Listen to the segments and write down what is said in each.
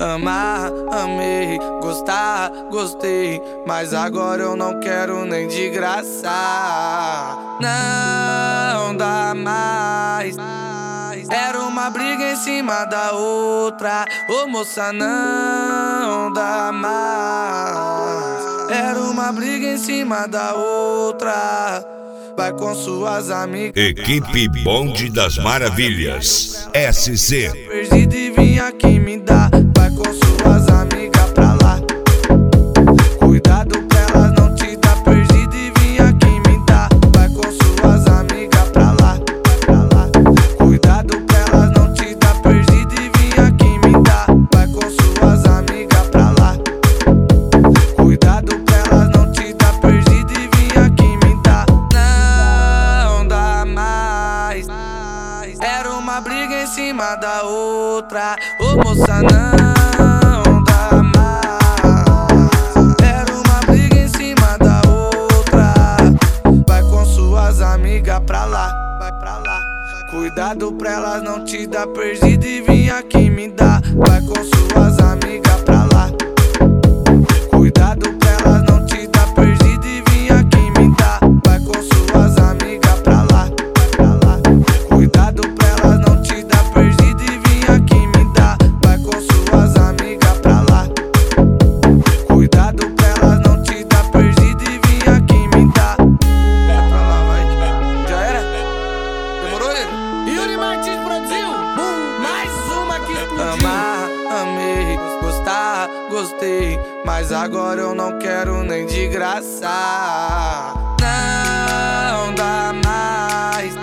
Amar, amei, gostar, gostei, mas agora eu não quero nem de graça. Não dá mais. Era uma briga em cima da outra. Ô moça, não dá mais. Era uma briga em cima da outra. Vai com suas amigas. Equipe Bonde das Maravilhas, SC. Perdido e vim aqui me dar. Vai com suas amigas pra lá. Cuidado pra elas não te dar. Perdido e vim aqui me dar. Vai com suas amigas pra lá. Cuidado pra elas não te dar. Perdido e vim aqui me dar. Vai com suas amigas pra lá. Cuidado pra elas não te dar. Perdido e vim aqui me dar. Não dá mais. Era uma briga em cima da outra. Ô moça, não dá mais. Era uma briga em cima da outra. Vai com suas amigas pra lá. Vai pra lá. Cuidado pra elas não te dar. Perdido e vim aqui me dar. Vai com suas amigas pra lá. Cuidado pra elas não te dar. Perdido e vim aqui me dar. Vai com suas amigas pra lá. Cuidado pra elas não te dar. Perdido e vim aqui me dar. Vai com suas amigas pra lá. Cuidado pra elas não te dar. Perdido e vim aqui me dar. Vai pra lá, vai. Já era? Demorou, ele? Yuri Martins produziu mais uma que explodiu. Amar, amei, gostar, gostei, mas agora eu não quero nem de graça. Não dá mais.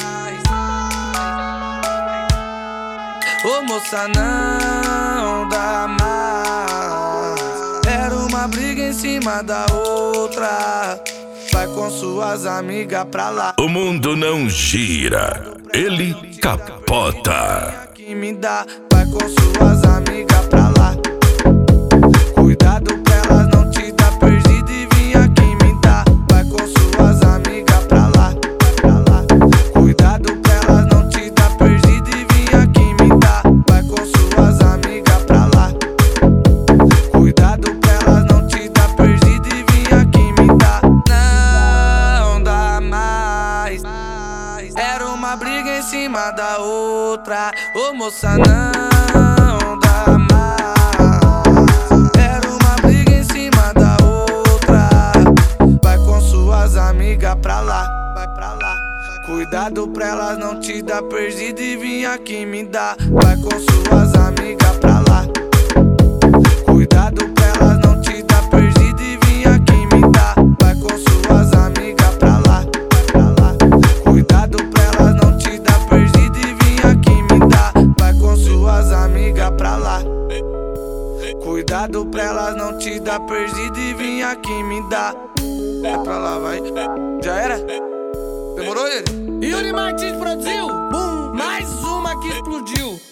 Ô moça, não dá mais. Era uma briga em cima da outra. Vai com suas amigas pra lá. O mundo não gira, ele capota. Que me dá, vai com suas amigas pra lá. Cuidado pra elas não te dar. Perdido e vim aqui me dar. Vai com suas amigas pra lá. Cuidado pra elas não te dar. Perdido e vim aqui me dar. Vai com suas amigas pra lá. Cuidado pra elas não te dar. Perdido e vim aqui me dar. Não dá mais. Era uma briga em cima da outra. Ô moça, não dá mais. Era uma briga em cima da outra. Vai com suas amigas pra lá. Vai pra lá. Cuidado pra elas não te dar. Perdido e vim aqui me dar. Vai com suas amigas pra lá. Cuidado pra elas não te dar. Perdido e vim aqui me dar. Vai com suas amigas pra lá. Cuidado pra elas não te dar. Perdido e vim aqui me dar. Vai com suas amigas pra lá. Cuidado pra elas não te dar. Perdido e vim aqui me dar. Vai pra lá, vai. Já era? Demorou, ele? Yuri Martins produziu mais uma que explodiu.